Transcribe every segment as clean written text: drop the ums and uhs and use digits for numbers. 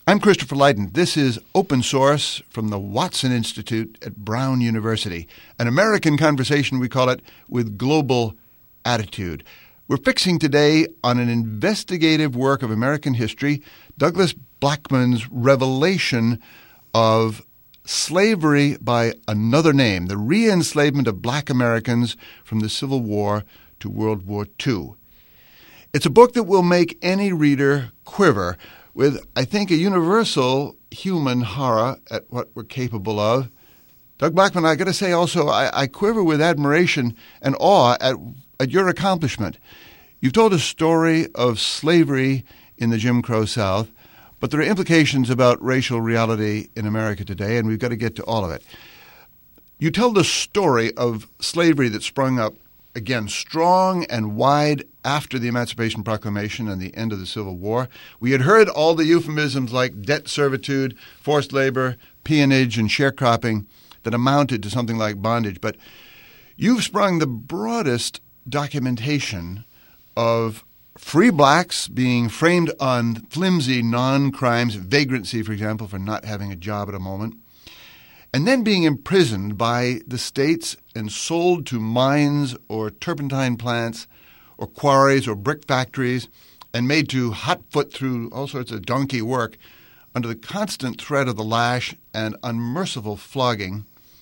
I'm Christopher Lydon. This is Open Source from the Watson Institute at Brown University, an American conversation, we call it, with global attitude. We're fixing today on an investigative work of American history, Douglas Blackmon's revelation of slavery by another name, the re-enslavement of black Americans from the Civil War to World War II. It's a book that will make any reader quiver with, I think, a universal human horror at what we're capable of. Doug Blackmon, I got to say also, I quiver with admiration and awe at your accomplishment. You've told a story of slavery in the Jim Crow South, but there are implications about racial reality in America today, and we've got to get to all of it. You tell the story of slavery that sprung up, again, strong and wide after the Emancipation Proclamation and the end of the Civil War. We had heard all the euphemisms like debt servitude, forced labor, peonage, and sharecropping that amounted to something like bondage. But you've sprung the broadest documentation of free blacks being framed on flimsy non-crimes, vagrancy, for example, for not having a job at a moment, and then being imprisoned by the states and sold to mines or turpentine plants or quarries or brick factories and made to hot foot through all sorts of donkey work under the constant threat of the lash and unmerciful flogging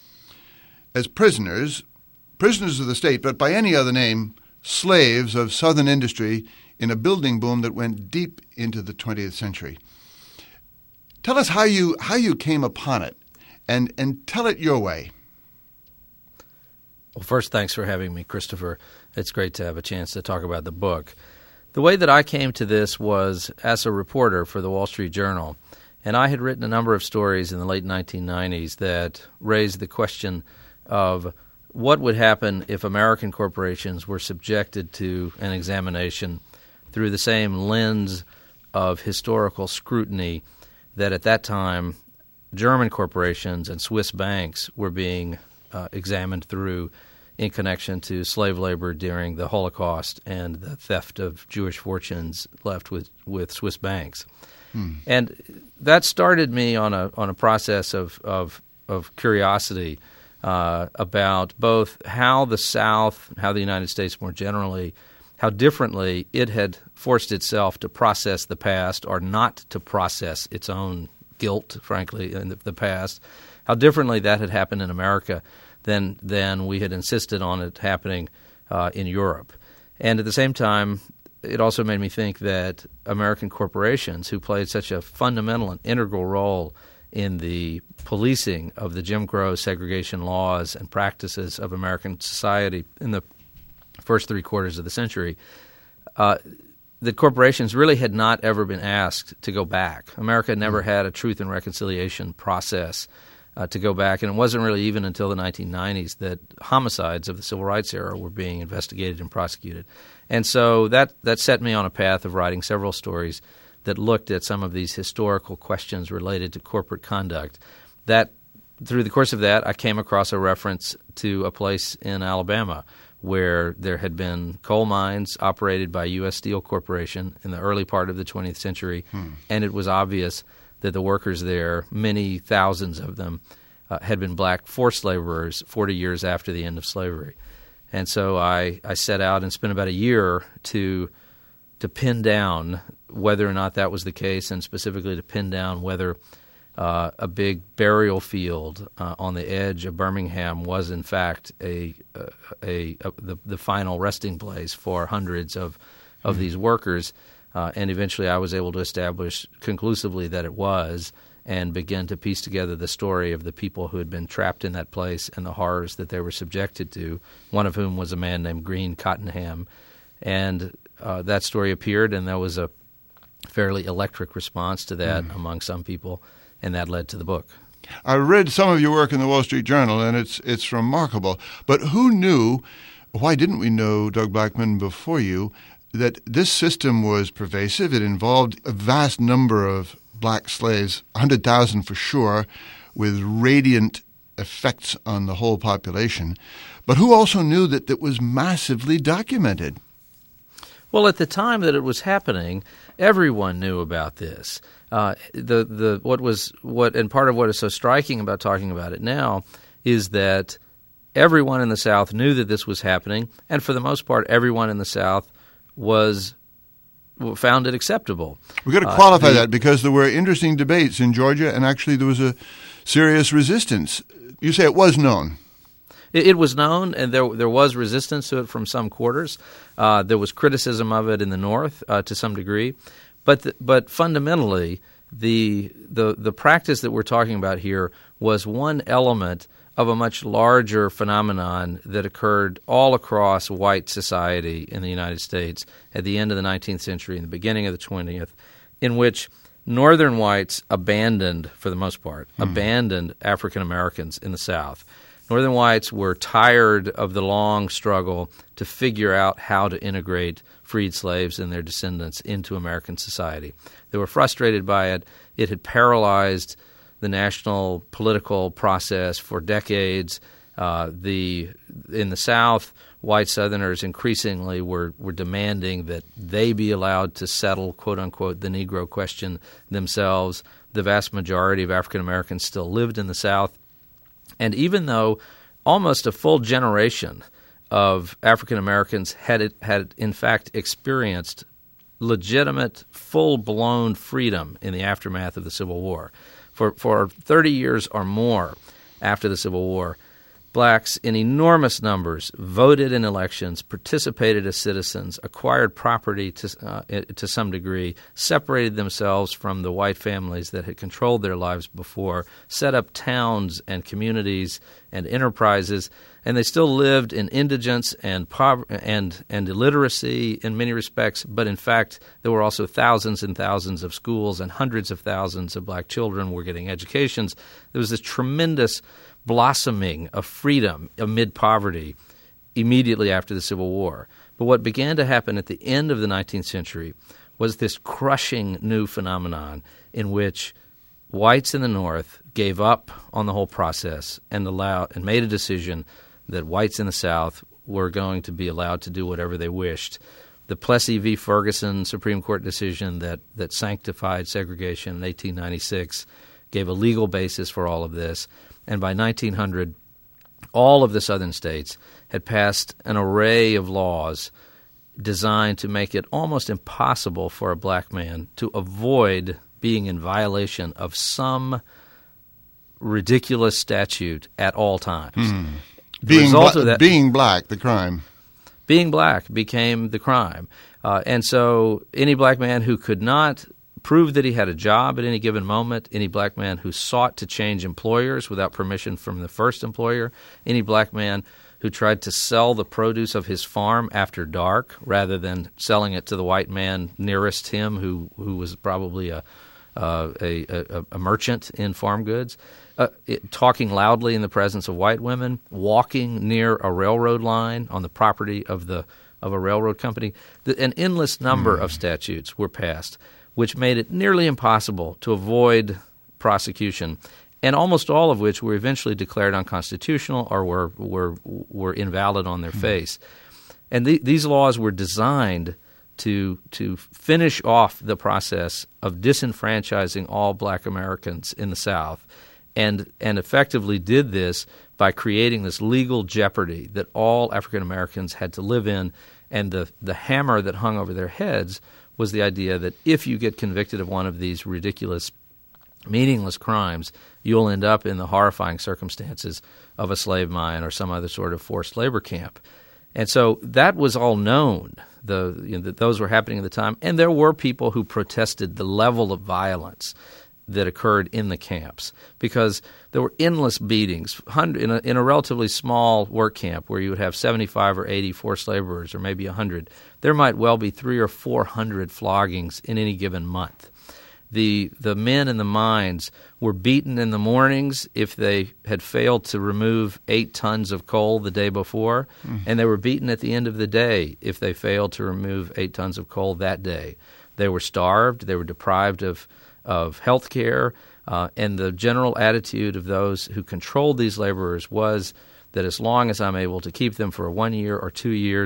as prisoners of the state, but by any other name, slaves of Southern industry in a building boom that went deep into the 20th century. Tell us how you came upon it. And tell it your way. Well, first, thanks for having me, Christopher. It's great to have a chance to talk about the book. The way that I came to this was as a reporter for the Wall Street Journal, and I had written a number of stories in the late 1990s that raised the question of what would happen if American corporations were subjected to an examination through the same lens of historical scrutiny that at that time German corporations and Swiss banks were being examined through in connection to slave labor during the Holocaust and the theft of Jewish fortunes left with Swiss banks. And that started me on a process of curiosity about both how the South, how the United States more generally, how differently it had forced itself to process the past or not to process its own guilt, frankly, in the past, how differently that had happened in America than we had insisted on it happening in Europe. And at the same time, it also made me think that American corporations, who played such a fundamental and integral role in the policing of the Jim Crow segregation laws and practices of American society in the first 3 quarters of the century, the corporations really had not ever been asked to go back. America never had a truth and reconciliation process to go back, and it wasn't really even until the 1990s that homicides of the Civil Rights era were being investigated and prosecuted. And so that set me on a path of writing several stories that looked at some of these historical questions related to corporate conduct. That through the course of that, I came across a reference to a place in Alabama where there had been coal mines operated by U.S. Steel Corporation in the early part of the 20th century, and it was obvious that the workers there, many thousands of them, had been black forced laborers 40 years after the end of slavery. And so I set out and spent about a year to pin down whether or not that was the case, and specifically to pin down whether a big burial field on the edge of Birmingham was in fact the final resting place for hundreds of these workers. And eventually I was able to establish conclusively that it was, and begin to piece together the story of the people who had been trapped in that place and the horrors that they were subjected to, one of whom was a man named Green Cottenham. And that story appeared, and there was a fairly electric response to that among some people, and that led to the book. I read some of your work in the Wall Street Journal, and it's remarkable. But who knew, why didn't we know, Doug Blackmon, before you, that this system was pervasive? It involved a vast number of black slaves, 100,000 for sure, with radiant effects on the whole population. But who also knew that it was massively documented? Well, at the time that it was happening, everyone knew about this. And part of what is so striking about talking about it now is that everyone in the South knew that this was happening, and for the most part, everyone in the South found it acceptable. We've got to qualify that because there were interesting debates in Georgia, and actually there was a serious resistance. You say it was known. It was known, and there was resistance to it from some quarters. There was criticism of it in the North to some degree, but fundamentally, the practice that we're talking about here was one element of a much larger phenomenon that occurred all across white society in the United States at the end of the 19th century and the beginning of the 20th, in which Northern whites abandoned, for the most part, abandoned African Americans in the South. Northern whites were tired of the long struggle to figure out how to integrate freed slaves and their descendants into American society. They were frustrated by it. It had paralyzed the national political process for decades. In the South, white Southerners increasingly were demanding that they be allowed to settle, quote-unquote, the Negro question themselves. The vast majority of African Americans still lived in the South. And even though almost a full generation of African Americans had in fact experienced legitimate, full-blown freedom in the aftermath of the Civil War, for 30 years or more after the Civil War, blacks in enormous numbers voted in elections, participated as citizens, acquired property to some degree, separated themselves from the white families that had controlled their lives before, set up towns and communities and enterprises, and they still lived in indigence and illiteracy in many respects, but in fact there were also thousands and thousands of schools and hundreds of thousands of black children were getting educations. There was this tremendous blossoming of freedom amid poverty immediately after the Civil War. But what began to happen at the end of the 19th century was this crushing new phenomenon in which whites in the North gave up on the whole process and made a decision that whites in the South were going to be allowed to do whatever they wished. The Plessy v. Ferguson Supreme Court decision that sanctified segregation in 1896 gave a legal basis for all of this. And by 1900, all of the southern states had passed an array of laws designed to make it almost impossible for a black man to avoid being in violation of some ridiculous statute at all times. Being black, the crime. Being black became the crime. And so any black man who could not prove that he had a job at any given moment, any black man who sought to change employers without permission from the first employer, any black man who tried to sell the produce of his farm after dark rather than selling it to the white man nearest him who was probably a merchant in farm goods, talking loudly in the presence of white women, walking near a railroad line on the property of a railroad company. An endless number of statutes were passed, which made it nearly impossible to avoid prosecution, and almost all of which were eventually declared unconstitutional or were invalid on their face. And these laws were designed to finish off the process of disenfranchising all black Americans in the South, and effectively did this by creating this legal jeopardy that all African Americans had to live in, and the hammer that hung over their heads was the idea that if you get convicted of one of these ridiculous, meaningless crimes, you'll end up in the horrifying circumstances of a slave mine or some other sort of forced labor camp. And so that was all known. Those were happening at the time, and there were people who protested the level of violence that occurred in the camps because there were endless beatings. In a relatively small work camp where you would have 75 or 80 forced laborers or maybe 100, there might well be 300 or 400 floggings in any given month. The men in the mines were beaten in the mornings if they had failed to remove 8 tons of coal the day before, and they were beaten at the end of the day if they failed to remove 8 tons of coal that day. They were starved. They were deprived of health care, and the general attitude of those who controlled these laborers was that as long as I'm able to keep them for 1 year or 2 years,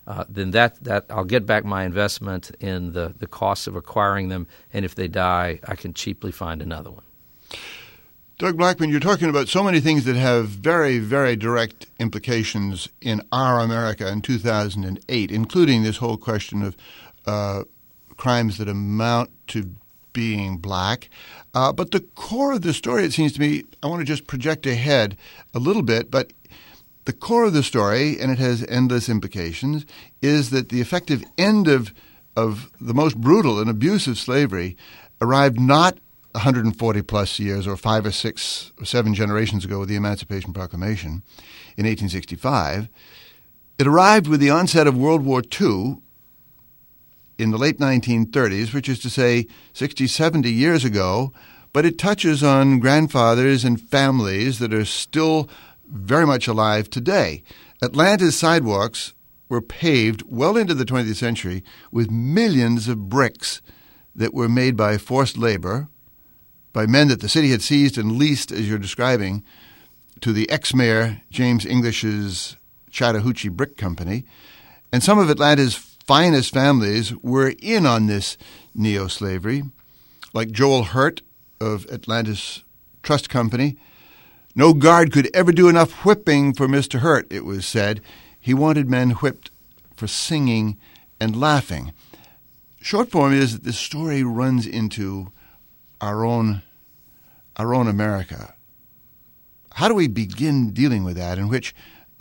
then that I'll get back my investment in the costs of acquiring them, and if they die, I can cheaply find another one. Doug Blackman, you're talking about so many things that have very, very direct implications in our America in 2008, including this whole question of crimes that amount to being black. But the core of the story, it seems to me, I want to just project ahead a little bit, but the core of the story, and it has endless implications, is that the effective end of the most brutal and abusive slavery arrived not 140 plus years or 5 or 6 or 7 generations ago with the Emancipation Proclamation in 1865. It arrived with the onset of World War II in the late 1930s, which is to say 60, 70 years ago, but it touches on grandfathers and families that are still very much alive today. Atlanta's sidewalks were paved well into the 20th century with millions of bricks that were made by forced labor, by men that the city had seized and leased, as you're describing, to the ex-mayor James English's Chattahoochee Brick Company. And some of Atlanta's finest families were in on this neo-slavery, like Joel Hurt of Atlanta's Trust Company. No guard could ever do enough whipping for Mr. Hurt, it was said. He wanted men whipped for singing and laughing. Short form is that this story runs into our own America. How do we begin dealing with that, in which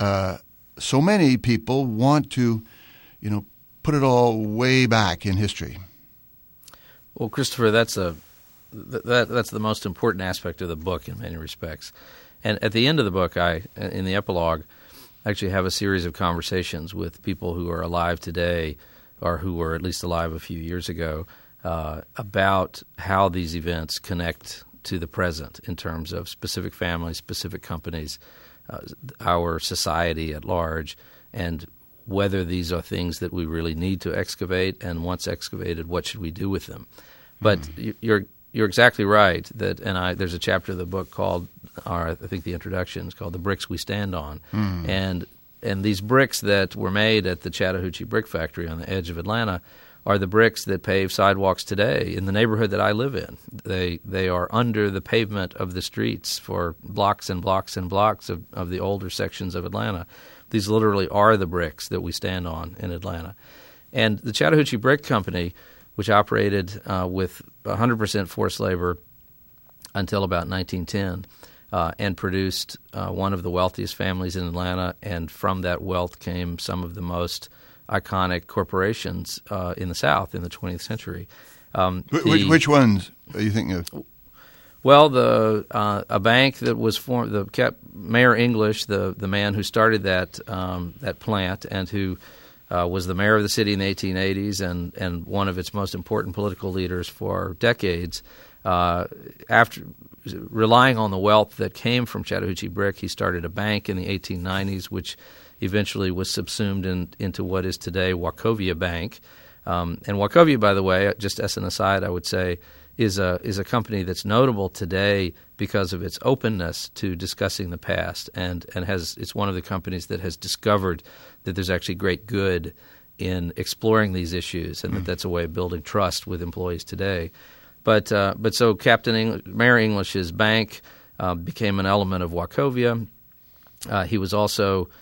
so many people want to, put it all way back in history? Well, Christopher, that's the most important aspect of the book in many respects. And at the end of the book, in the epilogue, I actually have a series of conversations with people who are alive today, or who were at least alive a few years ago, about how these events connect to the present in terms of specific families, specific companies, our society at large, and whether these are things that we really need to excavate, and once excavated, what should we do with them. But you're exactly right that, and there's a chapter of the book called, or I think the introduction is called "The Bricks We Stand On," and these bricks that were made at the Chattahoochee Brick Factory on the edge of Atlanta are the bricks that pave sidewalks today in the neighborhood that I live in. They are under the pavement of the streets for blocks and blocks and blocks of the older sections of Atlanta. These literally are the bricks that we stand on in Atlanta. And the Chattahoochee Brick Company, which operated with 100% forced labor until about 1910, and produced one of the wealthiest families in Atlanta, and from that wealth came some of the most iconic corporations in the South in the 20th century. Which ones are you thinking of? Well, a bank that was formed, Mayor English, the man who started that plant and who was the mayor of the city in the 1880s and one of its most important political leaders for decades. After relying on the wealth that came from Chattahoochee Brick, he started a bank in the 1890s, which eventually was subsumed into what is today Wachovia Bank. And Wachovia, by the way, just as an aside, I would say, is a company that's notable today because of its openness to discussing the past, and it's one of the companies that has discovered that there's actually great good in exploring these issues, and that's a way of building trust with employees today. But so Mayor English's bank became an element of Wachovia. He was also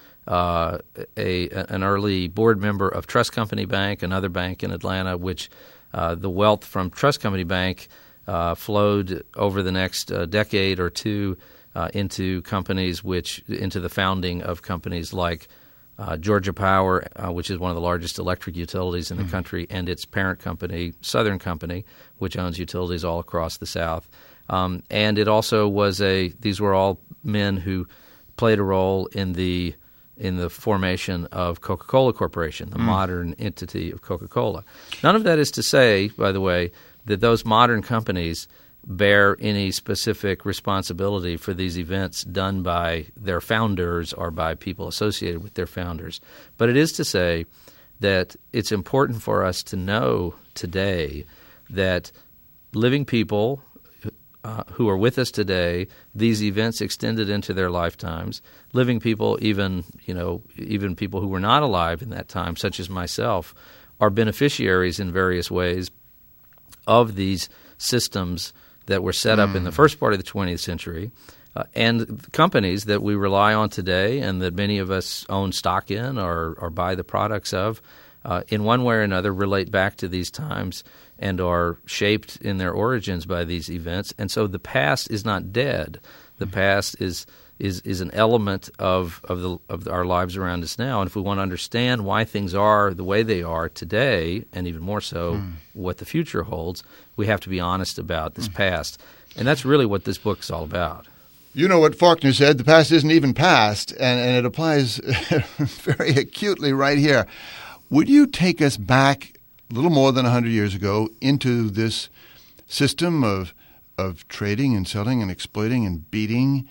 an early board member of Trust Company Bank, another bank in Atlanta, which the wealth from Trust Company Bank flowed over the next decade or two into the founding of companies like Georgia Power, which is one of the largest electric utilities in the country, and its parent company, Southern Company, which owns utilities all across the South. And it also these were all men who played a role in the formation of Coca-Cola Corporation, the modern entity of Coca-Cola. None of that is to say, by the way, that those modern companies bear any specific responsibility for these events done by their founders or by people associated with their founders. But it is to say that it's important for us to know today that living people who are with us today, these events extended into their lifetimes. Living people, even people who were not alive in that time, such as myself, are beneficiaries in various ways of these systems that were set up in the first part of the 20th century, and companies that we rely on today and that many of us own stock in or buy the products of, in one way or another relate back to these times and are shaped in their origins by these events. And so the past is not dead. The past is an element of our lives around us now. And if we want to understand why things are the way they are today, and even more so what the future holds, we have to be honest about this past. And that's really what this book is all about. You know what Faulkner said, the past isn't even past, and it applies very acutely right here. Would you take us back a little more than 100 years ago into this system of trading and selling and exploiting and beating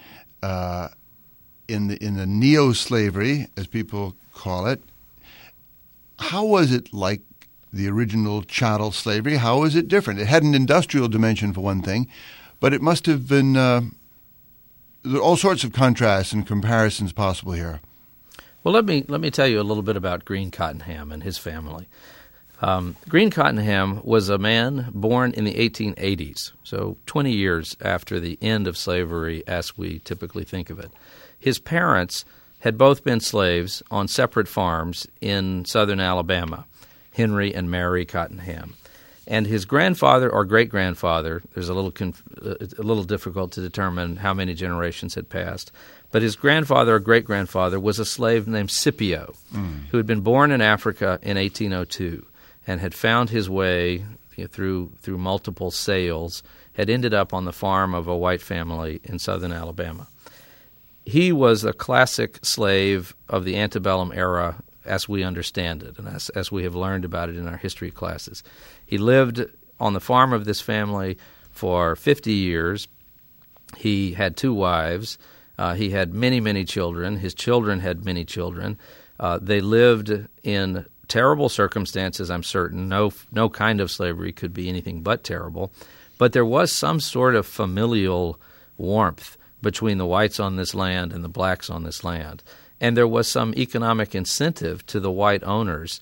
in the neo-slavery, as people call it? How was it like the original chattel slavery? How was it different? It had an industrial dimension for one thing, but it must have been there are all sorts of contrasts and comparisons possible here. Well, let me tell you a little bit about Green Cottenham and his family. Green Cottenham was a man born in the 1880s, so 20 years after the end of slavery as we typically think of it. His parents had both been slaves on separate farms in southern Alabama, Henry and Mary Cottenham. And his grandfather or great-grandfather, there's a little difficult to determine how many generations had passed, but his grandfather or great-grandfather was a slave named Scipio, who had been born in Africa in 1802 and had found his way through multiple sales, had ended up on the farm of a white family in southern Alabama. He was a classic slave of the antebellum era as we understand it and as we have learned about it in our history classes. He lived on the farm of this family for 50 years. He had 2 wives. He had many, many children. His children had many children. They lived in terrible circumstances, I'm certain. No kind of slavery could be anything but terrible. But there was some sort of familial warmth between the whites on this land and the blacks on this land. And there was some economic incentive to the white owners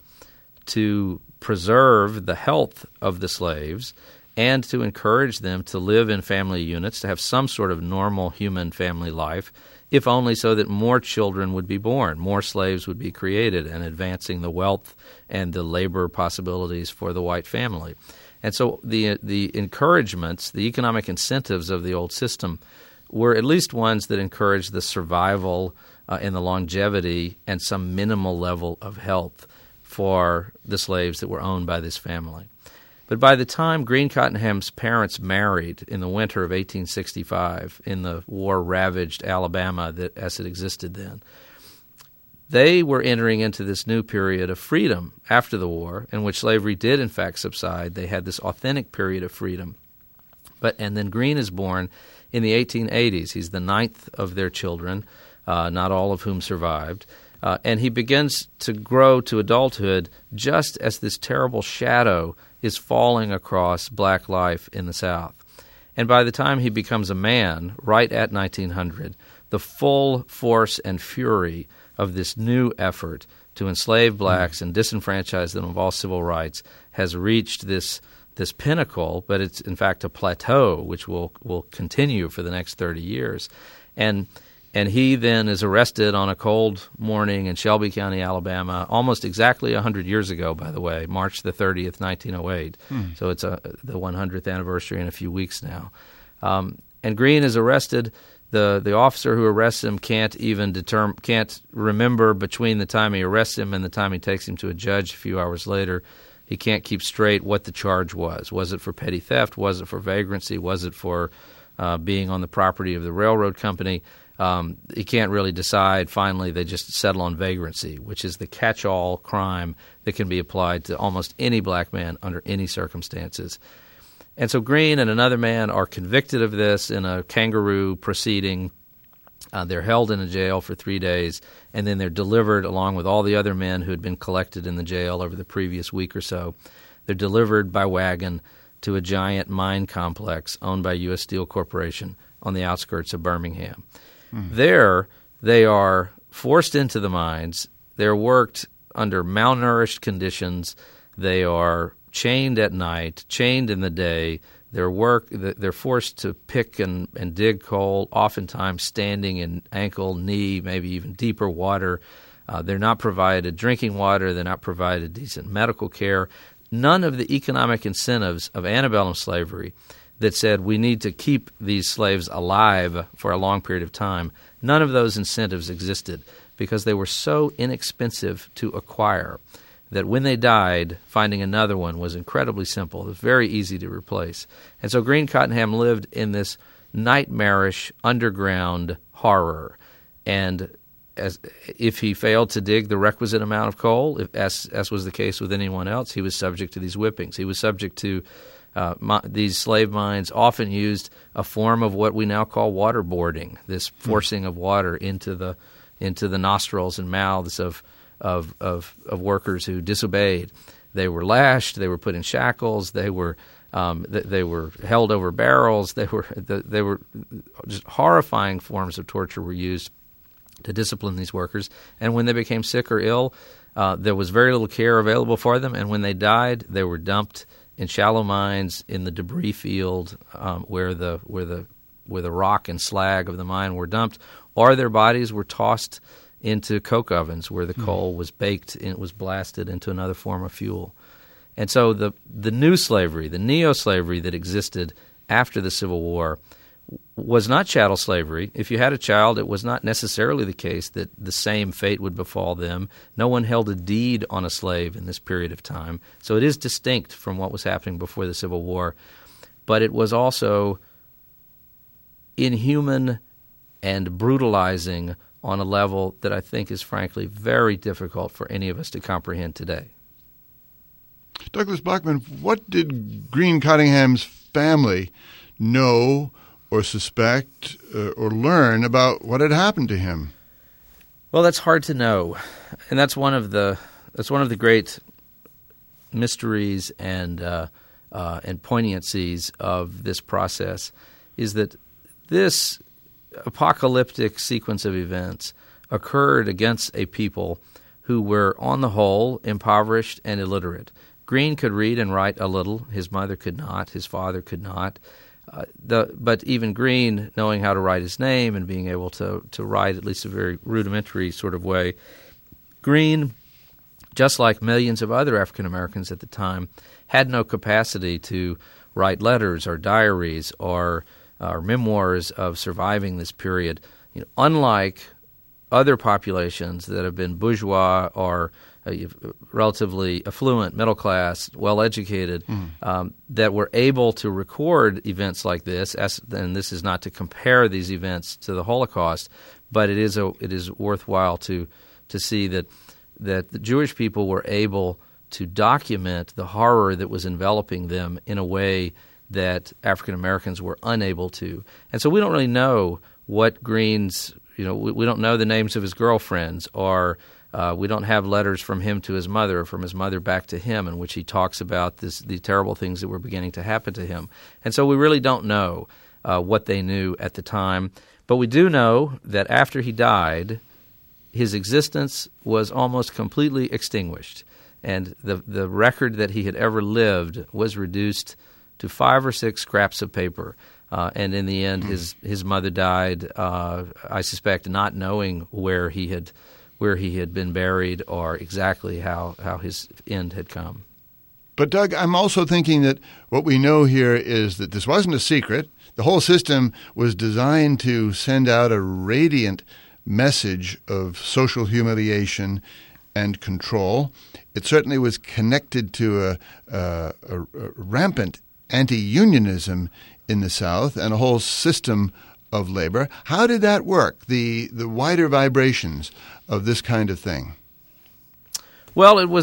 to preserve the health of the slaves and to encourage them to live in family units, to have some sort of normal human family life, if only so that more children would be born, more slaves would be created, and advancing the wealth and the labor possibilities for the white family. And so the encouragements, the economic incentives of the old system were at least ones that encouraged the survival and the longevity and some minimal level of health for the slaves that were owned by this family. But by the time Green Cottenham's parents married in the winter of 1865 in the war-ravaged Alabama as it existed then, they were entering into this new period of freedom after the war, in which slavery did in fact subside. They had this authentic period of freedom. And then Green is born in the 1880s. He's the 9th of their children, not all of whom survived. And he begins to grow to adulthood just as this terrible shadow is falling across black life in the South. And by the time he becomes a man, right at 1900, the full force and fury of this new effort to enslave blacks and disenfranchise them of all civil rights has reached this pinnacle, but it's in fact a plateau which will continue for the next 30 years. And he then is arrested on a cold morning in Shelby County, Alabama, almost exactly 100 years ago, by the way, March the 30th, 1908. So it's the 100th anniversary in a few weeks now. And Green is arrested. The officer who arrests him can't remember between the time he arrests him and the time he takes him to a judge a few hours later. He can't keep straight what the charge was. Was it for petty theft? Was it for vagrancy? Was it for being on the property of the railroad company? He can't really decide. Finally, they just settle on vagrancy, which is the catch-all crime that can be applied to almost any black man under any circumstances. And so Green and another man are convicted of this in a kangaroo proceeding. They're held in a jail for 3 days, and then they're delivered along with all the other men who had been collected in the jail over the previous week or so. They're delivered by wagon to a giant mine complex owned by U.S. Steel Corporation on the outskirts of Birmingham. There, they are forced into the mines. They're worked under malnourished conditions. They are chained at night, chained in the day. They're forced to pick and dig coal, oftentimes standing in ankle, knee, maybe even deeper water. They're not provided drinking water. They're not provided decent medical care. None of the economic incentives of antebellum slavery that said we need to keep these slaves alive for a long period of time, none of those incentives existed because they were so inexpensive to acquire that when they died, finding another one was incredibly simple. It was very easy to replace. And so Greene Cottingham lived in this nightmarish underground horror. And if he failed to dig the requisite amount of coal, as was the case with anyone else, he was subject to these whippings. He was subject to these slave mines often used a form of what we now call waterboarding, this forcing of water into the nostrils and mouths of workers who disobeyed. They were lashed. They were put in shackles. They were held over barrels. They were just horrifying forms of torture were used to discipline these workers. And when they became sick or ill, there was very little care available for them. And when they died, they were dumped in shallow mines in the debris field where the rock and slag of the mine were dumped, or their bodies were tossed into coke ovens where the coal was baked and it was blasted into another form of fuel. And so the new slavery, the neo-slavery that existed after the Civil War was not chattel slavery. If you had a child, it was not necessarily the case that the same fate would befall them. No one held a deed on a slave in this period of time. So it is distinct from what was happening before the Civil War. But it was also inhuman and brutalizing on a level that I think is frankly very difficult for any of us to comprehend today. Douglas Bachman, what did Greene Cottingham's family know or suspect or learn about what had happened to him? Well, that's hard to know, and that's one of the great mysteries and poignancies of this process, is that this apocalyptic sequence of events occurred against a people who were, on the whole, impoverished and illiterate. Greene could read and write a little. His mother could not. His father could not. But even Greene, knowing how to write his name and being able to write at least a very rudimentary sort of way, Greene, just like millions of other African Americans at the time, had no capacity to write letters or diaries or memoirs of surviving this period. Unlike other populations that have been bourgeois or relatively affluent, middle class, well-educated, that were able to record events like this. And this is not to compare these events to the Holocaust, but it is worthwhile to see that the Jewish people were able to document the horror that was enveloping them in a way that African Americans were unable to. And so we don't really know what Greene's, we don't know the names of his girlfriends, or we don't have letters from him to his mother or from his mother back to him in which he talks about the terrible things that were beginning to happen to him. And so we really don't know what they knew at the time. But we do know that after he died, his existence was almost completely extinguished. And the record that he had ever lived was reduced to 5 or 6 scraps of paper. And in the end, his mother died, I suspect, not knowing where he had been buried or exactly how his end had come. But, Doug, I'm also thinking that what we know here is that this wasn't a secret. The whole system was designed to send out a radiant message of social humiliation and control. It certainly was connected to a rampant anti-unionism in the South and a whole system of labor. How did that work, the wider vibrations of this kind of thing? Well, it was a very straightforward kind of terror that,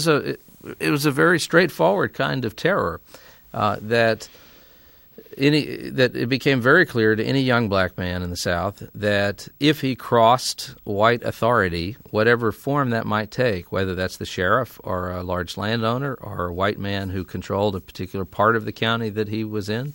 that it became very clear to any young black man in the South that if he crossed white authority, whatever form that might take, whether that's the sheriff or a large landowner or a white man who controlled a particular part of the county that he was in,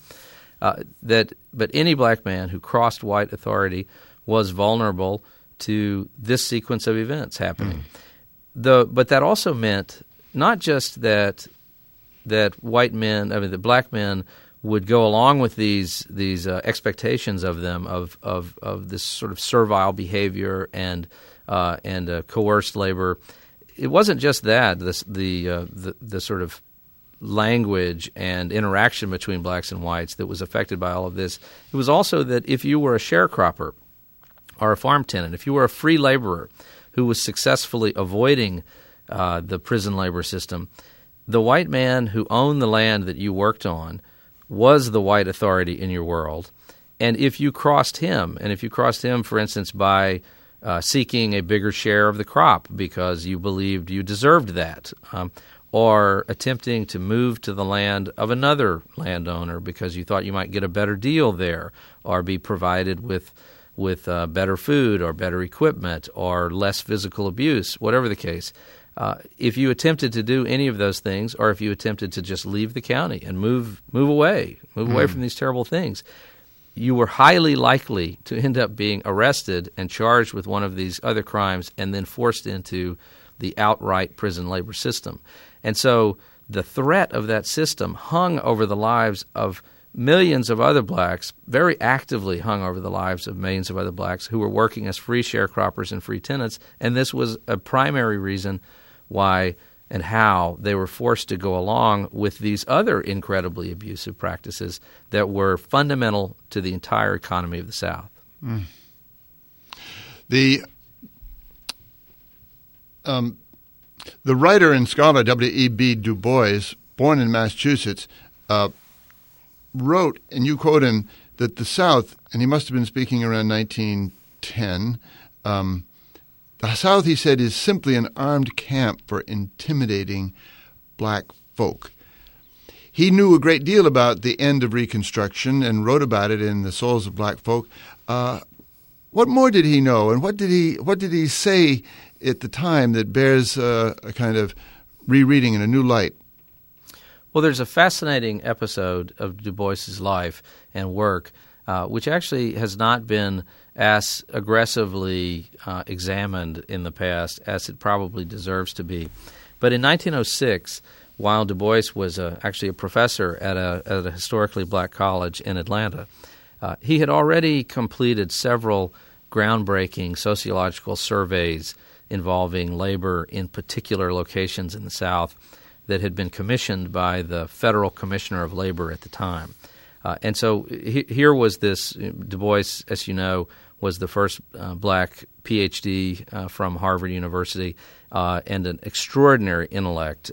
but any black man who crossed white authority was vulnerable to this sequence of events happening. But that also meant not just that white men, the black men, would go along with these expectations of them of this sort of servile behavior and coerced labor. It wasn't just that the sort of language and interaction between blacks and whites that was affected by all of this. It was also that if you were a sharecropper or a farm tenant, if you were a free laborer who was successfully avoiding the prison labor system, the white man who owned the land that you worked on was the white authority in your world. And if you crossed him, for instance, by seeking a bigger share of the crop because you believed you deserved that, or attempting to move to the land of another landowner because you thought you might get a better deal there, or be provided with better food or better equipment or less physical abuse, whatever the case. If you attempted to do any of those things, or if you attempted to just leave the county and move away from these terrible things, you were highly likely to end up being arrested and charged with one of these other crimes and then forced into the outright prison labor system. And so the threat of that system hung over the lives of millions of other blacks, very actively hung over the lives of millions of other blacks who were working as free sharecroppers and free tenants, and this was a primary reason why and how they were forced to go along with these other incredibly abusive practices that were fundamental to the entire economy of the South. The writer and scholar W.E.B. Du Bois, born in Massachusetts, wrote, and you quote him, that the South, and he must have been speaking around 1910, the South, he said, is simply an armed camp for intimidating black folk. He knew a great deal about the end of Reconstruction and wrote about it in The Souls of Black Folk. What more did he know, and what did he say at the time that bears a kind of rereading in a new light? Well, there's a fascinating episode of Du Bois's life and work, which actually has not been as aggressively examined in the past as it probably deserves to be. But in 1906, while Du Bois was actually a professor at a historically black college in Atlanta, he had already completed several groundbreaking sociological surveys involving labor in particular locations in the South that had been commissioned by the Federal Commissioner of Labor at the time. And so here was this, Du Bois, as you know, was the first black PhD from Harvard University and an extraordinary intellect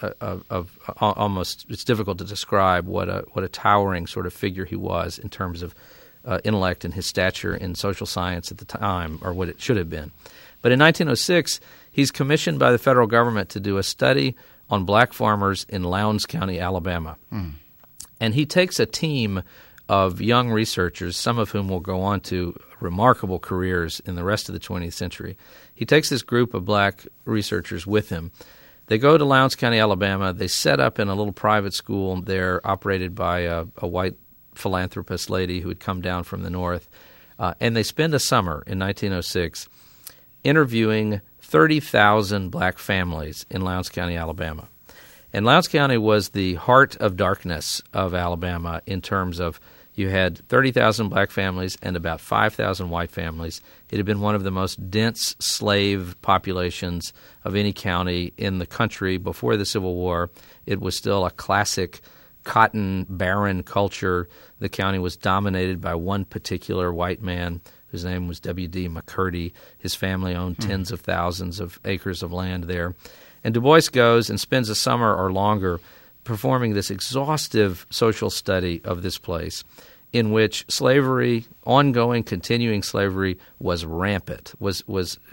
of almost, it's difficult to describe what a towering sort of figure he was in terms of intellect and his stature in social science at the time, or what it should have been. But in 1906, he's commissioned by the federal government to do a study on black farmers in Lowndes County, Alabama. And he takes a team of young researchers, some of whom will go on to remarkable careers in the rest of the 20th century. He takes this group of black researchers with him. They go to Lowndes County, Alabama. They set up in a little private school there operated by a white philanthropist lady who had come down from the north. And they spend a summer in 1906 interviewing 30,000 black families in Lowndes County, Alabama. And Lowndes County was the heart of darkness of Alabama in terms of you had 30,000 black families and about 5,000 white families. It had been one of the most dense slave populations of any county in the country before the Civil War. It was still a classic cotton barren culture. The county was dominated by one particular white man whose name was W.D. McCurdy. His family owned tens of thousands of acres of land there. And Du Bois goes and spends a summer or longer performing this exhaustive social study of this place in which slavery, ongoing, continuing slavery, was rampant, was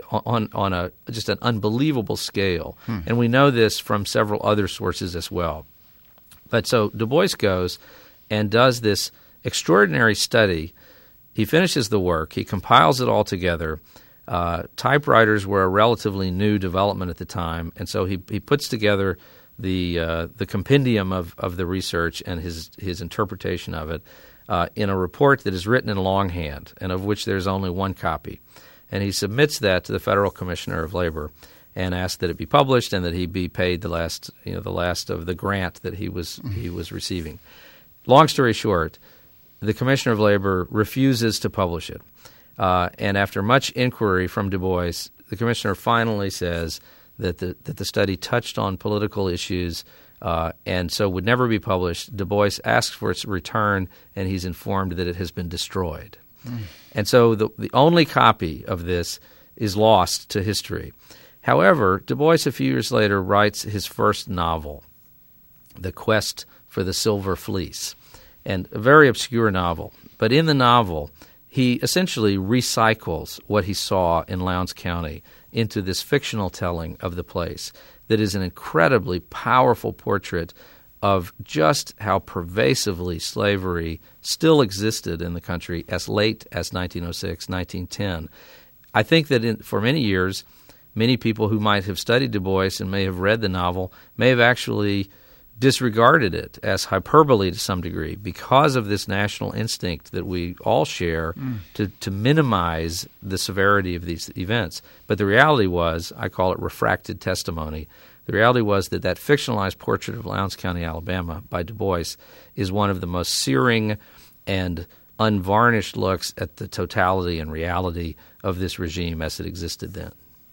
on a just an unbelievable scale. And we know this from several other sources as well. But so Du Bois goes and does this extraordinary study. He finishes the work. He compiles it all together. Typewriters were a relatively new development at the time, and so he puts together the compendium of the research and his interpretation of it in a report that is written in longhand and of which there's only one copy. And he submits that to the Federal Commissioner of Labor and asks that it be published and that he be paid the last of the grant that he was receiving. Long story short, the Commissioner of Labor refuses to publish it. And after much inquiry from Du Bois, the commissioner finally says that the study touched on political issues and so would never be published. Du Bois asks for its return, and he's informed that it has been destroyed. And so the only copy of this is lost to history. However, Du Bois a few years later writes his first novel, The Quest for the Silver Fleece, and a very obscure novel. But in the novel, he essentially recycles what he saw in Lowndes County into this fictional telling of the place that is an incredibly powerful portrait of just how pervasively slavery still existed in the country as late as 1906, 1910. I think that for many years, many people who might have studied Du Bois and may have read the novel may have actually disregarded it as hyperbole to some degree because of this national instinct that we all share to minimize the severity of these events. But the reality was, I call it refracted testimony, the reality was that fictionalized portrait of Lowndes County, Alabama by Du Bois is one of the most searing and unvarnished looks at the totality and reality of this regime as it existed then.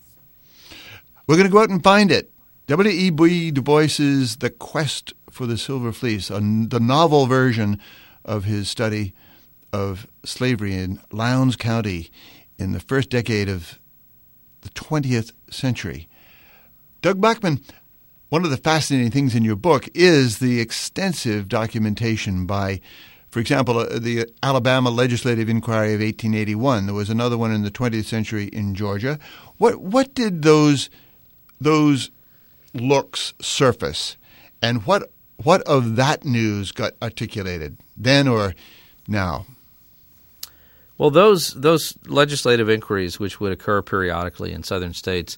We're going to go out and find it. W.E.B. Du Bois's The Quest for the Silver Fleece, the novel version of his study of slavery in Lowndes County in the first decade of the 20th century. Doug Bachman, one of the fascinating things in your book is the extensive documentation by, for example, the Alabama Legislative Inquiry of 1881. There was another one in the 20th century in Georgia. What did those looks surface, and what of that news got articulated then or now? Well, those legislative inquiries, which would occur periodically in southern states,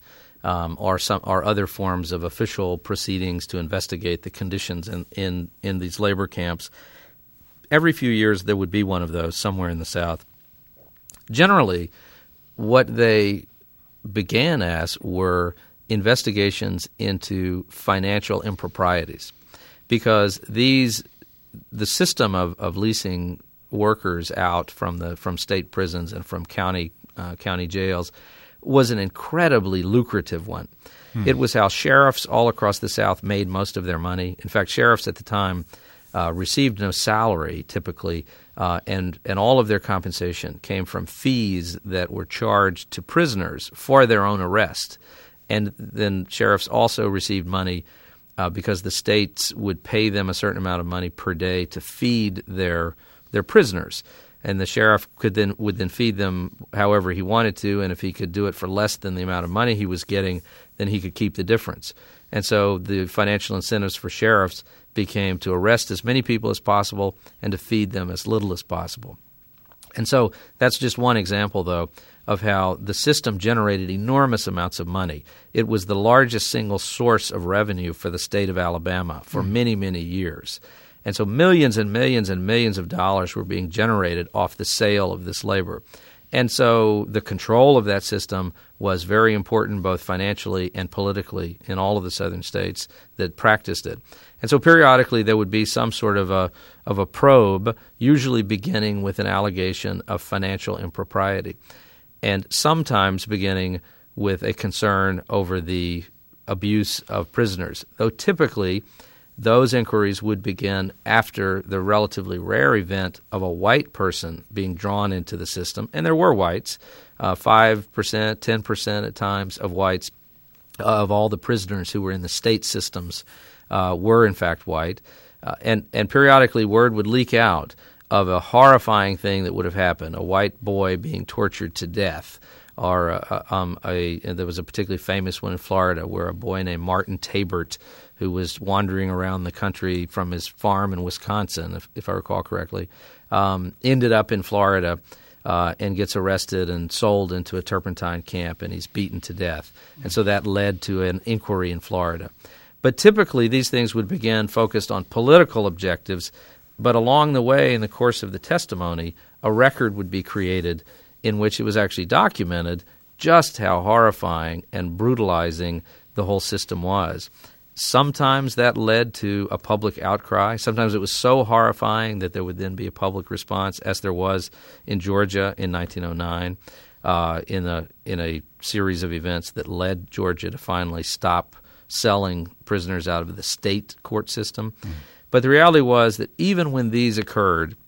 are other forms of official proceedings to investigate the conditions in these labor camps. Every few years there would be one of those somewhere in the South. Generally, what they began as were investigations into financial improprieties, because the system of leasing workers out from state prisons and from county jails was an incredibly lucrative one. It was how sheriffs all across the South made most of their money. In fact, sheriffs at the time received no salary typically, and all of their compensation came from fees that were charged to prisoners for their own arrest. And then sheriffs also received money because the states would pay them a certain amount of money per day to feed their prisoners. And the sheriff would then feed them however he wanted to, and if he could do it for less than the amount of money he was getting, then he could keep the difference. And so the financial incentives for sheriffs became to arrest as many people as possible and to feed them as little as possible. And so that's just one example, though, of how the system generated enormous amounts of money. It was the largest single source of revenue for the state of Alabama for many, many years. And so millions and millions and millions of dollars were being generated off the sale of this labor. And so the control of that system was very important both financially and politically in all of the southern states that practiced it. And so periodically there would be some sort of a probe, usually beginning with an allegation of financial impropriety, and sometimes beginning with a concern over the abuse of prisoners, though typically those inquiries would begin after the relatively rare event of a white person being drawn into the system. And there were whites, 5%, 10% at times of whites, of all the prisoners who were in the state systems were in fact white. And periodically word would leak out of a horrifying thing that would have happened, a white boy being tortured to death, or there was a particularly famous one in Florida where a boy named Martin Tabert, who was wandering around the country from his farm in Wisconsin, if I recall correctly, ended up in Florida and gets arrested and sold into a turpentine camp, and he's beaten to death. And so that led to an inquiry in Florida. But typically these things would begin focused on political objectives, but along the way, in the course of the testimony, a record would be created in which it was actually documented just how horrifying and brutalizing the whole system was. Sometimes that led to a public outcry. Sometimes it was so horrifying that there would then be a public response, as there was in Georgia in 1909, in a series of events that led Georgia to finally stop selling prisoners out of the state court system. But the reality was that even when these occurred,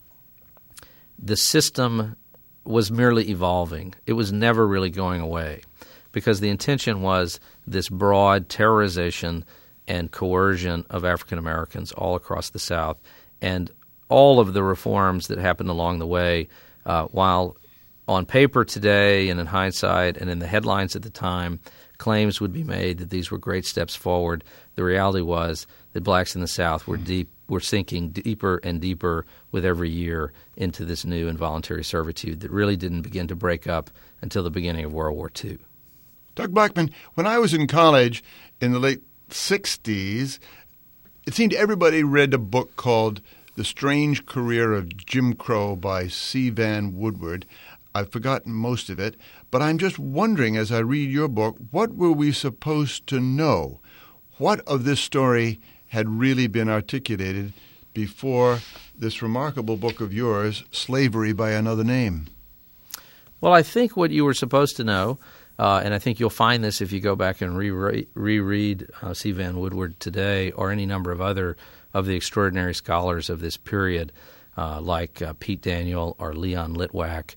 the system was merely evolving. It was never really going away, because the intention was this broad terrorization and coercion of African Americans all across the South. And all of the reforms that happened along the way, while on paper today and in hindsight and in the headlines at the time, claims would be made that these were great steps forward, the reality was that blacks in the South were sinking deeper and deeper with every year into this new involuntary servitude that really didn't begin to break up until the beginning of World War II. Doug Blackman, when I was in college in the late 60s, it seemed everybody read a book called The Strange Career of Jim Crow by C. Vann Woodward. I've forgotten most of it, but I'm just wondering, as I read your book, what were we supposed to know? What of this story had really been articulated before this remarkable book of yours, Slavery by Another Name? Well, I think what you were supposed to know, and I think you'll find this if you go back and reread C. Vann Woodward today, or any number of other of the extraordinary scholars of this period, like Pete Daniel or Leon Litwack,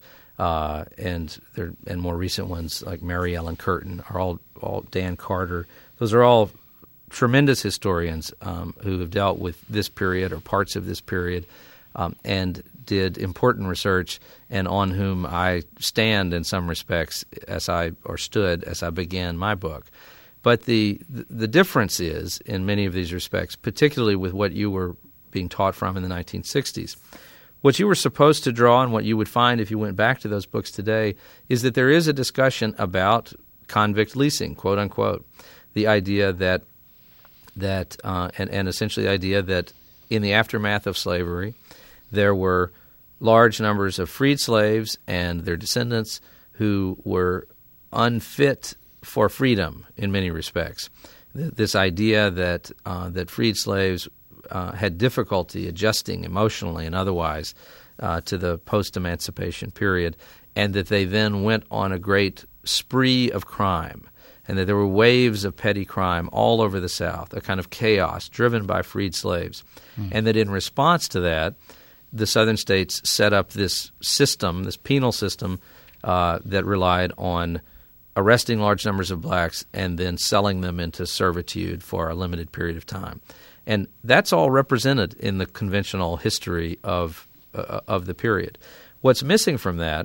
and more recent ones like Mary Ellen Curtin, are all Dan Carter. Those are all tremendous historians who have dealt with this period or parts of this period, and did important research, and on whom I stand in some respects stood as I began my book. But the difference is, in many of these respects, particularly with what you were being taught from in the 1960s, what you were supposed to draw and what you would find if you went back to those books today is that there is a discussion about convict leasing, quote unquote, the idea that essentially the idea that in the aftermath of slavery, there were large numbers of freed slaves and their descendants who were unfit for freedom in many respects. This idea that freed slaves had difficulty adjusting emotionally and otherwise to the post-emancipation period, and that they then went on a great spree of crime, and that there were waves of petty crime all over the South, a kind of chaos driven by freed slaves, and that in response to that, the Southern states set up this system, this penal system, that relied on arresting large numbers of blacks and then selling them into servitude for a limited period of time. And that's all represented in the conventional history of the period. What's missing from that,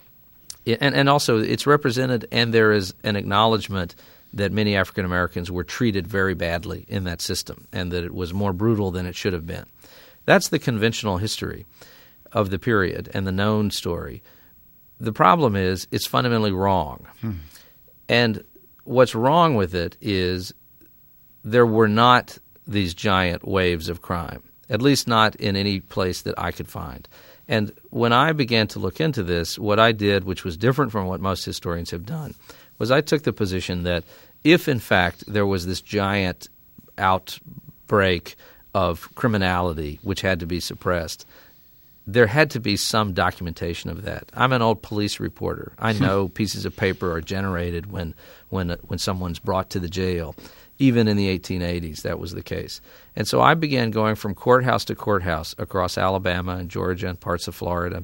and also it's represented, and there is an acknowledgement that many African Americans were treated very badly in that system, and that it was more brutal than it should have been. That's the conventional history of the period and the known story. The problem is it's fundamentally wrong. And what's wrong with it is there were not these giant waves of crime, at least not in any place that I could find. And when I began to look into this, what I did, which was different from what most historians have done, was I took the position that if, in fact, there was this giant outbreak of criminality which had to be suppressed, there had to be some documentation of that. I'm an old police reporter. I know pieces of paper are generated when someone's brought to the jail. Even in the 1880s, that was the case. And so I began going from courthouse to courthouse across Alabama and Georgia and parts of Florida,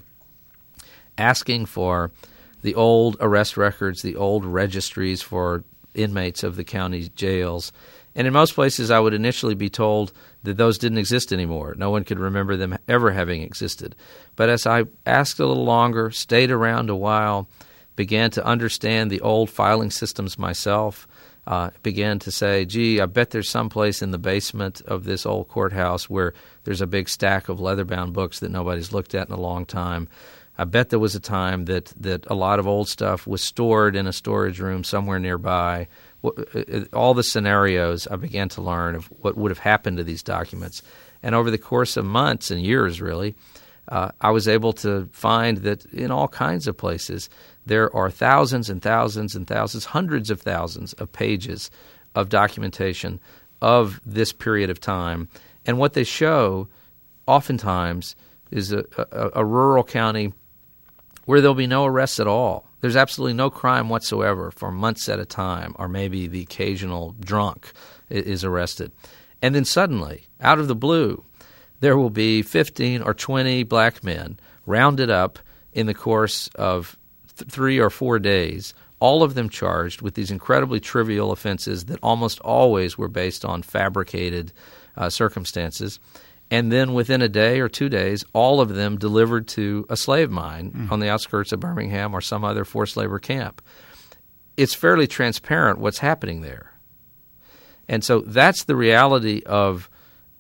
asking for the old arrest records, the old registries for inmates of the county jails. And in most places, I would initially be told that those didn't exist anymore. No one could remember them ever having existed. But as I asked a little longer, stayed around a while, began to understand the old filing systems myself, began to say, gee, I bet there's some place in the basement of this old courthouse where there's a big stack of leather-bound books that nobody's looked at in a long time. I bet there was a time that a lot of old stuff was stored in a storage room somewhere nearby. All the scenarios I began to learn of what would have happened to these documents. And over the course of months and years, really, I was able to find that in all kinds of places there are thousands and thousands and thousands, hundreds of thousands of pages of documentation of this period of time. And what they show oftentimes is a rural county where there'll be no arrests at all. There's absolutely no crime whatsoever for months at a time, or maybe the occasional drunk is arrested. And then suddenly, out of the blue, there will be 15 or 20 black men rounded up in the course of 3 or 4 days, all of them charged with these incredibly trivial offenses that almost always were based on fabricated circumstances. And then within a day or 2 days, all of them delivered to a slave mine on the outskirts of Birmingham or some other forced labor camp. It's fairly transparent what's happening there. And so that's the reality of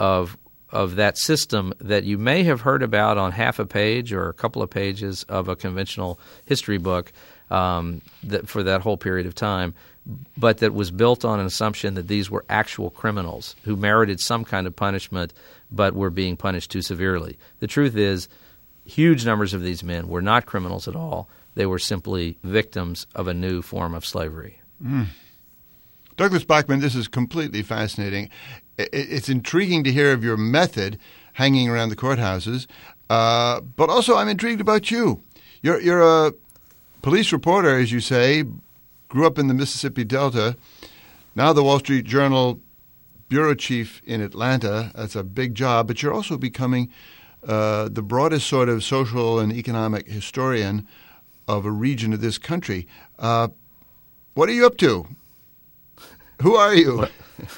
that system that you may have heard about on half a page or a couple of pages of a conventional history book for that whole period of time, but that was built on an assumption that these were actual criminals who merited some kind of punishment but were being punished too severely. The truth is, huge numbers of these men were not criminals at all. They were simply victims of a new form of slavery. Douglas Bachman, this is completely fascinating. It's intriguing to hear of your method hanging around the courthouses, but also I'm intrigued about you. You're a police reporter, as you say, grew up in the Mississippi Delta, now the Wall Street Journal bureau chief in Atlanta. That's a big job, but you're also becoming the broadest sort of social and economic historian of a region of this country. What are you up to? Who are you?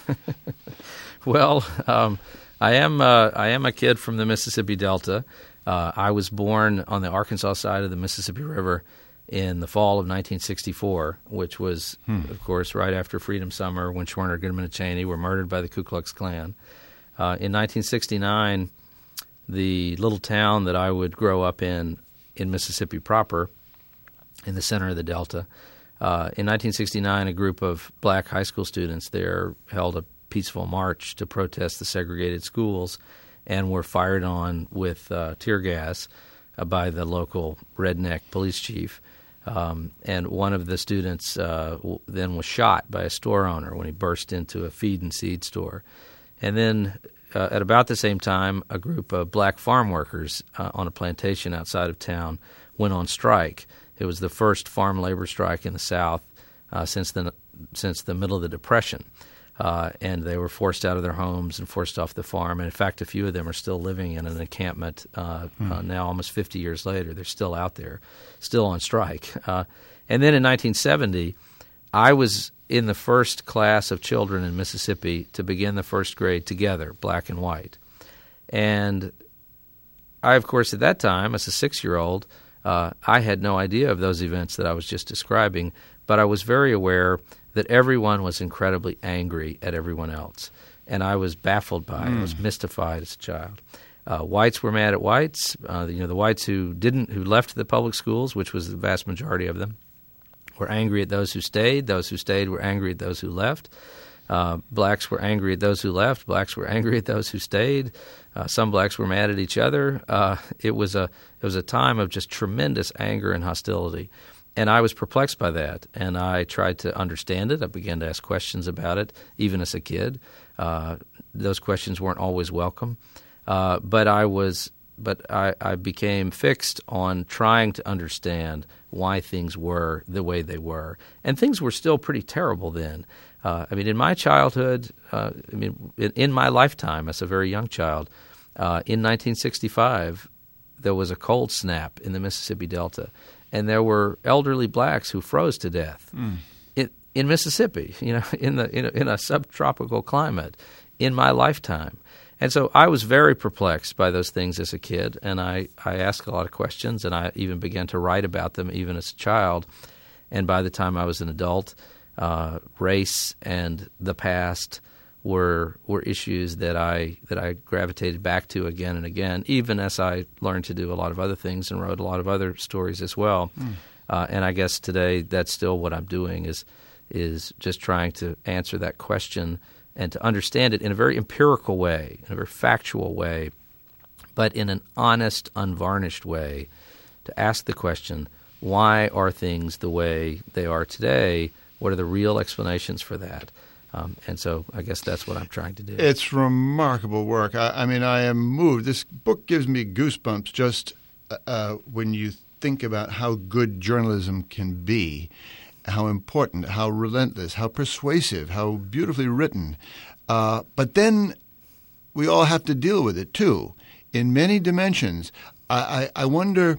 Well, I am a kid from the Mississippi Delta. I was born on the Arkansas side of the Mississippi River in the fall of 1964, which was, of course, right after Freedom Summer when Schwerner, Goodman, and Cheney were murdered by the Ku Klux Klan. In 1969, the little town that I would grow up in Mississippi proper, in the center of the Delta, in 1969, a group of black high school students there held a peaceful march to protest the segregated schools and were fired on with tear gas by the local redneck police chief. And one of the students then was shot by a store owner when he burst into a feed and seed store. And then at about the same time, a group of black farm workers on a plantation outside of town went on strike. It was the first farm labor strike in the South since the middle of the Depression. And they were forced out of their homes and forced off the farm. And in fact, a few of them are still living in an encampment now almost 50 years later. They're still out there, still on strike. And then in 1970, I was in the first class of children in Mississippi to begin the first grade together, black and white. And I, of course, at that time, as a 6-year-old, I had no idea of those events that I was just describing, but I was very aware that everyone was incredibly angry at everyone else. And I was baffled by it. I was mystified as a child. Whites were mad at whites. The whites who left the public schools, which was the vast majority of them, were angry at those who stayed. Those who stayed were angry at those who left. Blacks were angry at those who left. Blacks were angry at those who stayed. Some blacks were mad at each other. It was a time of just tremendous anger and hostility. And I was perplexed by that, and I tried to understand it. I began to ask questions about it, even as a kid. Those questions weren't always welcome, but I became fixed on trying to understand why things were the way they were, and things were still pretty terrible then. In my childhood, in my lifetime as a very young child, in 1965, there was a cold snap in the Mississippi Delta. And there were elderly blacks who froze to death in Mississippi, in a subtropical climate, in my lifetime. And so I was very perplexed by those things as a kid, and I asked a lot of questions, and I even began to write about them even as a child. And by the time I was an adult, race and the past were issues that I gravitated back to again and again, even as I learned to do a lot of other things and wrote a lot of other stories as well. And I guess today that's still what I'm doing is just trying to answer that question and to understand it in a very empirical way, in a very factual way, but in an honest, unvarnished way, to ask the question, why are things the way they are today? What are the real explanations for that? And so I guess that's what I'm trying to do. It's remarkable work. I mean, I am moved. This book gives me goosebumps just when you think about how good journalism can be, how important, how relentless, how persuasive, how beautifully written. But then we all have to deal with it, too, in many dimensions. I wonder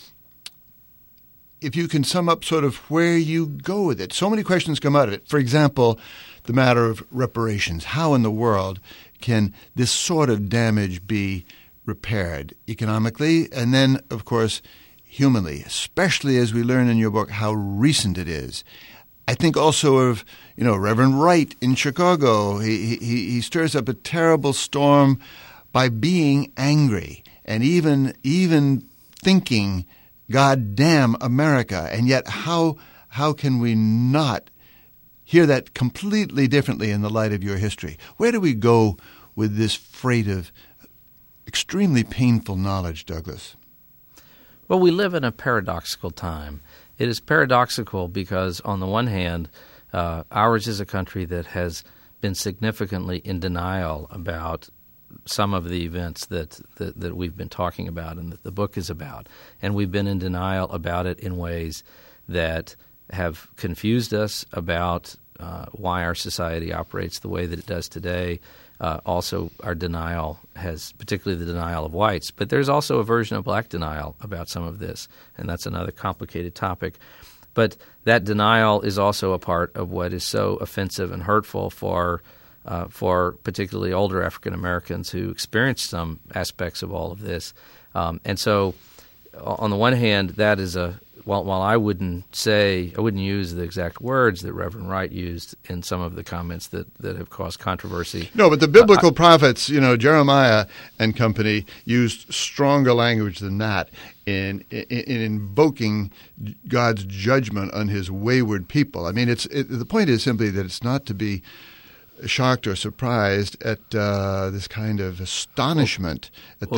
if you can sum up sort of where you go with it. So many questions come out of it. For example, the matter of reparations. How in the world can this sort of damage be repaired economically and then, of course, humanly, especially as we learn in your book how recent it is. I think also of, Reverend Wright in Chicago. He stirs up a terrible storm by being angry and even thinking, God damn America. And yet how can we not hear that completely differently in the light of your history? Where do we go with this freight of extremely painful knowledge, Douglas? Well, we live in a paradoxical time. It is paradoxical because, on the one hand, ours is a country that has been significantly in denial about some of the events that we've been talking about and that the book is about. And we've been in denial about it in ways that have confused us about why our society operates the way that it does today. Also, our denial has, particularly the denial of whites, but there's also a version of black denial about some of this, and that's another complicated topic. But that denial is also a part of what is so offensive and hurtful for particularly older African Americans who experience some aspects of all of this. And so, on the one hand, that is while I wouldn't use the exact words that Reverend Wright used in some of the comments that have caused controversy. No, but the biblical prophets, Jeremiah and company, used stronger language than that in invoking God's judgment on his wayward people. I mean, the point is simply that it's not to be shocked or surprised at this kind of astonishment.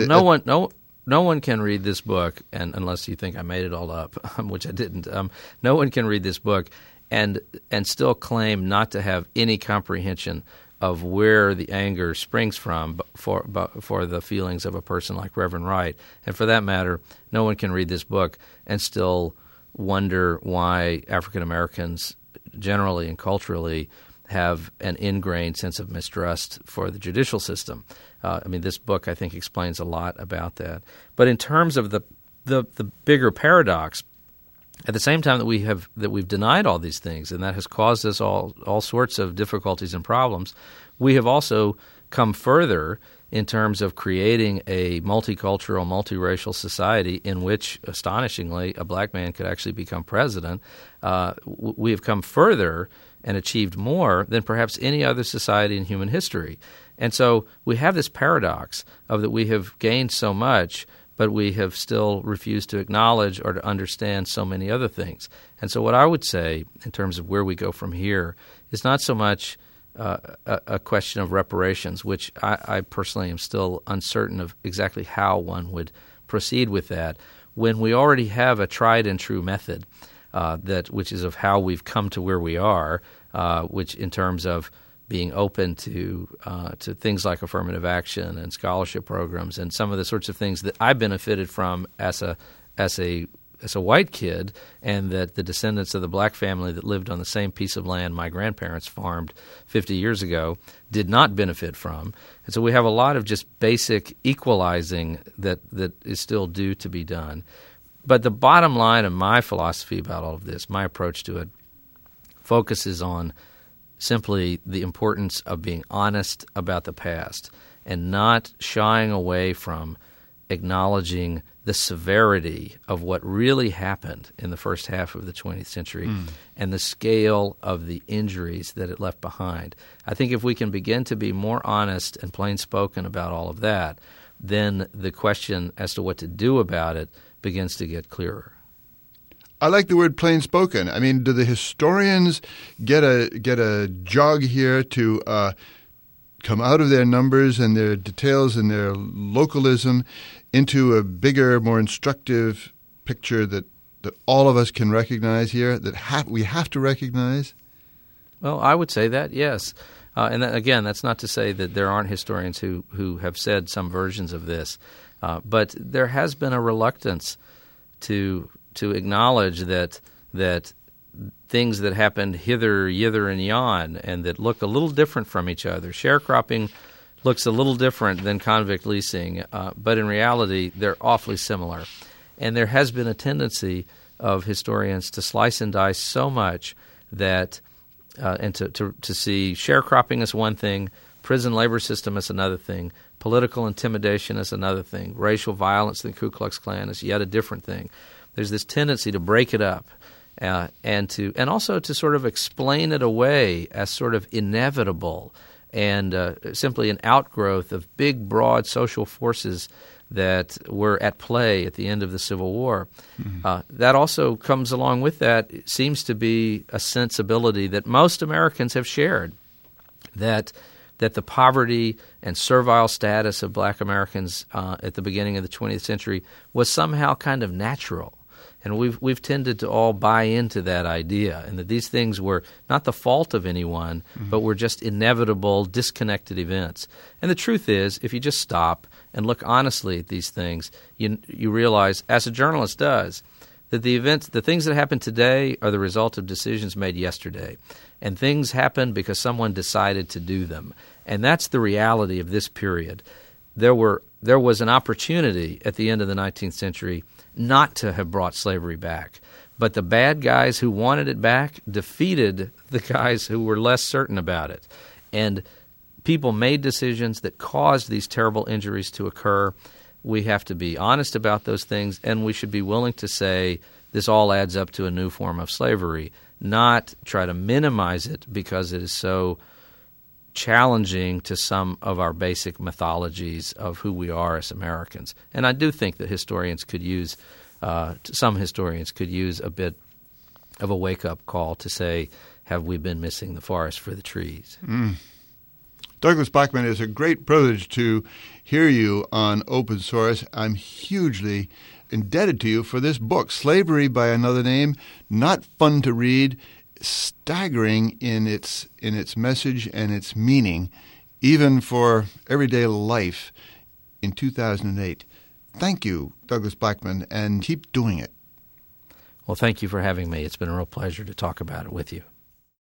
No one can read this book, and unless you think I made it all up, which I didn't. No one can read this book and still claim not to have any comprehension of where the anger springs from for the feelings of a person like Reverend Wright. And for that matter, no one can read this book and still wonder why African Americans generally and culturally have an ingrained sense of mistrust for the judicial system. This book, I think, explains a lot about that. But in terms of the bigger paradox, at the same time that we've denied all these things, and that has caused us all sorts of difficulties and problems, we have also come further in terms of creating a multicultural, multiracial society in which, astonishingly, a black man could actually become president. We have come further and achieved more than perhaps any other society in human history. And so we have this paradox of that we have gained so much, but we have still refused to acknowledge or to understand so many other things. And so what I would say in terms of where we go from here is not so much a question of reparations, which I personally am still uncertain of exactly how one would proceed with that, when we already have a tried and true method which is of how we've come to where we are, which in terms of being open to things like affirmative action and scholarship programs and some of the sorts of things that I benefited from as a white kid, and that the descendants of the black family that lived on the same piece of land my grandparents farmed 50 years ago did not benefit from. And so we have a lot of just basic equalizing that is still due to be done. But the bottom line of my philosophy about all of this, my approach to it, focuses on simply the importance of being honest about the past and not shying away from acknowledging the severity of what really happened in the first half of the 20th century and the scale of the injuries that it left behind. I think if we can begin to be more honest and plain-spoken about all of that, then the question as to what to do about it begins to get clearer. I like the word plain spoken. I mean, do the historians get a jog here to come out of their numbers and their details and their localism into a bigger, more instructive picture that all of us can recognize here, that we have to recognize? Well, I would say that, yes. And again, that's not to say that there aren't historians who have said some versions of this, but there has been a reluctance to acknowledge that things that happened hither, yither, and yon, and that look a little different from each other. Sharecropping looks a little different than convict leasing, but in reality, they're awfully similar. And there has been a tendency of historians to slice and dice so much that and to see sharecropping as one thing, prison labor system as another thing, political intimidation as another thing, racial violence in the Ku Klux Klan is yet a different thing. There's this tendency to break it up and also to sort of explain it away as sort of inevitable and simply an outgrowth of big, broad social forces that were at play at the end of the Civil War. That also comes along with that, it seems to be a sensibility that most Americans have shared, that the poverty and servile status of black Americans at the beginning of the 20th century was somehow kind of natural. And we've tended to all buy into that idea, and that these things were not the fault of anyone, but were just inevitable, disconnected events. And the truth is, if you just stop and look honestly at these things, you realize, as a journalist does, that the things that happen today are the result of decisions made yesterday. And things happen because someone decided to do them. And that's the reality of this period. There was an opportunity at the end of the 19th century not to have brought slavery back. But the bad guys who wanted it back defeated the guys who were less certain about it. And people made decisions that caused these terrible injuries to occur. We have to be honest about those things, and we should be willing to say this all adds up to a new form of slavery, not try to minimize it because it is so challenging to some of our basic mythologies of who we are as Americans. And I do think that some historians could use a bit of a wake-up call to say, have we been missing the forest for the trees? Douglas Bachman, it's a great privilege to hear you on Open Source. I'm hugely indebted to you for this book, Slavery by Another Name. Not fun to read, staggering in its message and its meaning, even for everyday life in 2008. Thank you, Douglas Bachman, and keep doing it. Well, thank you for having me. It's been a real pleasure to talk about it with you.